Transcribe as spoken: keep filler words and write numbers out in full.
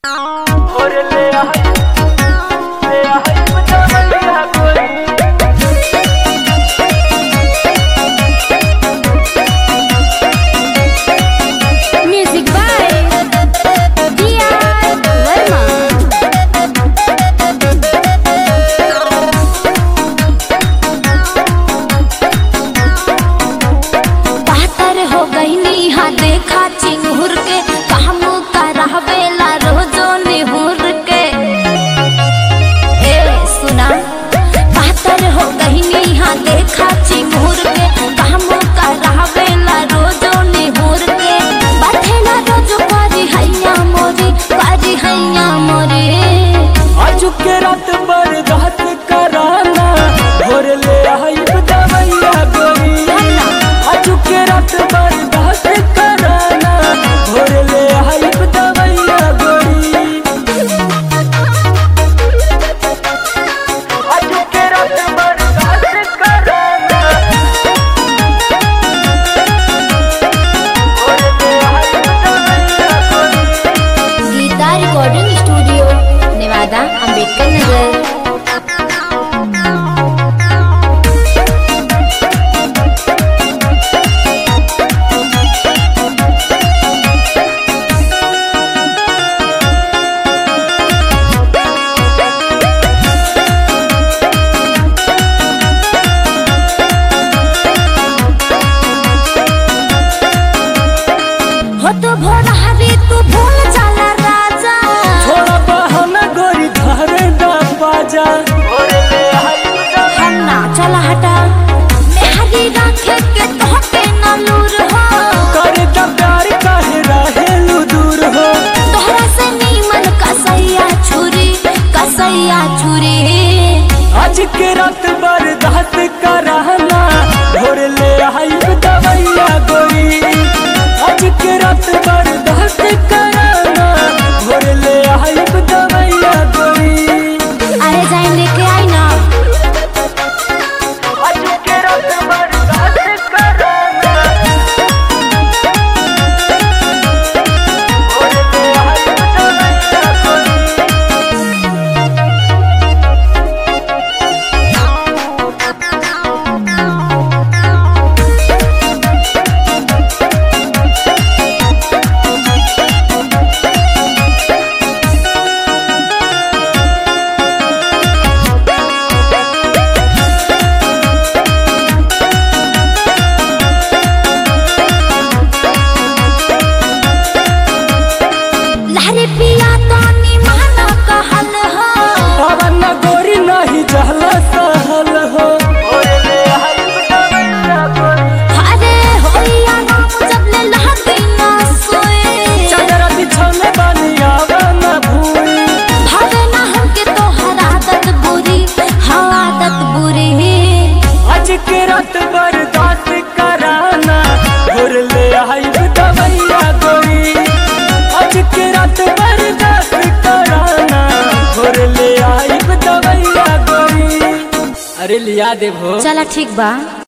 Recording studio Newada Ambedkar Nagar. हो तो भोला हरी तू भूल जाला राजा, थोड़ा बहाना गोरी धारे ना बाजा। हम ना चला हटा मेहरी राखे के तोहके ना लूर हो, करे दा प्यार काहे रहेलू दूर हो। तोहरा से नीमन कसैया छुरी कसैया छुरी। आज के रात बर्दाश्त कराना, भोर ले आई दवैया गोरी। आज के रात बर्दाश्त कराना, भोर ले आई दवैया गोरी। अरे जाए लेके आई ना। आज के रात बर्दाश्त कराना, भोर ले आई दवैया गोरी। लहरी पिया तो निमाना कहल हो, पवन गोरी नहीं जहला सहल हो। अरे होइया नाम जब ले लहती ना सोए, चदरा बिछौने बानी आवा ना भूई। भावे ना हमके तोहर आदत बुरी, हाँ आदत बुरी। आज के रात बर्दाश्त कराना, भोर ले आई दवैया गोरी। आज के रात बर्दाश्त कराना, भोर ले आई दवैया गोरी। अरे लिया देबो। चला ठीक बा।